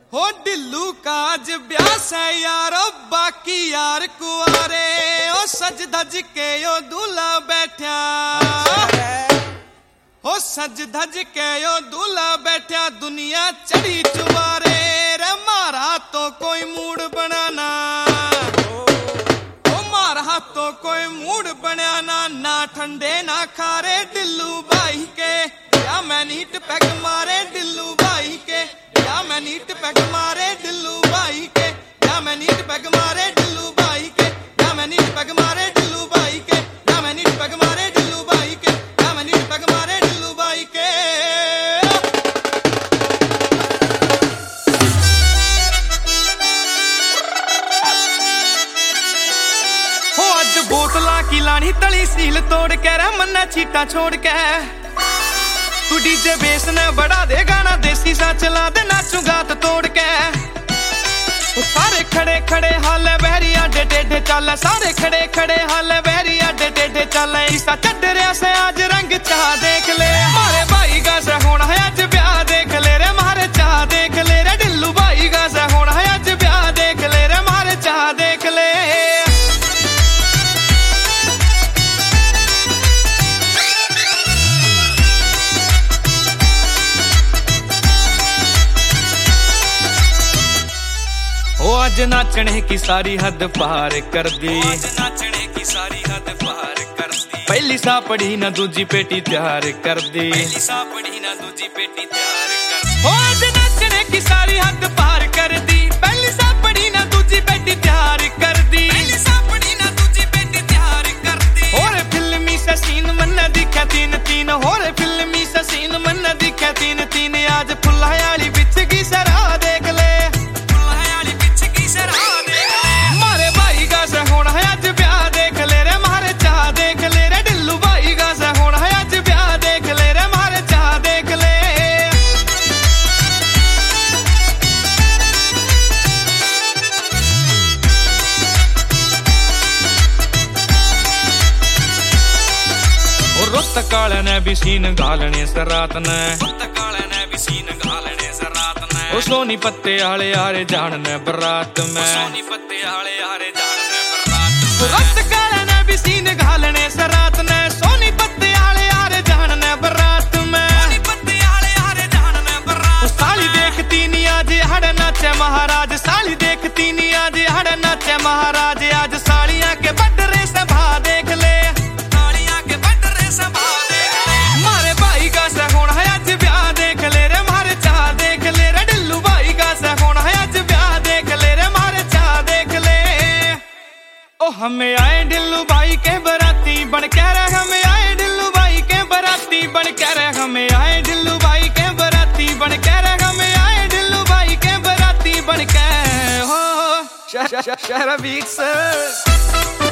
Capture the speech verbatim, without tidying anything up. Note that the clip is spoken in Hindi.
हो डिल्लू का आज ब्यास है यारो बाकी यार कुआरे ओ सज धज के यो दूल्हा बैठा हो सज धज के यो दूल्हा बैठा दुनिया चढ़ी चुबारे रे मारा तो कोई मूड बनाना ओ मारा तो कोई मूड बनाना ना ठंडे ना खारे डिल्लू भाई के या मैं नीट पैग मारे डिल्लू भाई के या मैं नीट पैग मारे डिल्लू भाई के या मैं नीट पैग मारे डिल्लू भाई के या मैं नीट पैग मारे डिल्लू भाई के या मैं नीट पैग मारे डिल्लू भाई के या मैं नीट पैग मारे डिल्लू भाई के हो आज बोतला की लानी तली सील तोड़ के रे मन्ना चीटा छोड़ के तू डीजे बेस ने बढ़ा दे गाना देसी सा चला दे नाचू गात तोड़ के सारे खड़े खड़े हाल बहरिया डे टेढ़े चल सारे खड़े खड़े हाल बहरिया डे टेढ़े चल ईसा चढ़ से आज रंग चाह देख ले मारे भाई का से होना है आज ब्याह देख ले रे मारे चाह देख ले रे डिल्लू भाई का से होना है आज ब्याह देख ले रे मारे चाह देख ले ओ आज नाचने की सारी हद पार कर दी आज नाचने की सारी हद पार कर दी पहली सा पड़ी ना दूजी पेटी तैयार कर दी पहली सा पड़ी ना दूजी पेटी तैयार कर दी ओ आज नाचने की सारी हद पार कर दी पहली सा पड़ी ना दूजी पेटी तैयार कर दी पहली सा पड़ी ना दूजी पेटी तैयार कर दी और फिल्मी सा सीन मन दिखा तीन तीन और फिल्मी सा सीन मन दिखा तीन तीन आज फुल्ला वाली बिच की सरा देख ले मारे भाई का से होना है आज ब्याह देख ले रे मारे चाह देख ले रे डिल्लू भाई का से होना है आज ब्याह देख ले रे मारे चाह देख ले और रुत काले ने भी सीन घालने से रात ने रुत काले ने भी सीन घालने से रात ने ओ सोनी पत्ते आले आरे जानने बरात में सोनी पत्ते आले आरे जानने बरात रत काले ने भी सीन घालने से रात ने सोनी पत्ते आले आरे जानने बरात में सोनी पत्ते आले आरे जानने बरात साली देखती नी आज हड़ नाचे महाराज साली देखती नी आज हड़ नाचे महाराज आज सालियां के बटरे से भा देख ले सालियां के बटरे से भा देख ले मारे भाई का से होना है आज ब्याह देख ले रे मारे चाह देख ले रे डिल्लू भाई का से होना है आज ब्याह देख ले रे मारे चाह देख ले ओ हमें आए डिल्लू भाई के बराती बन के रे हमें आए डिल्लू भाई के बराती बन के रे हमें आए डिल्लू भाई के बराती बन के रे हमें आए डिल्लू भाई के बराती बन के हो शहर बीच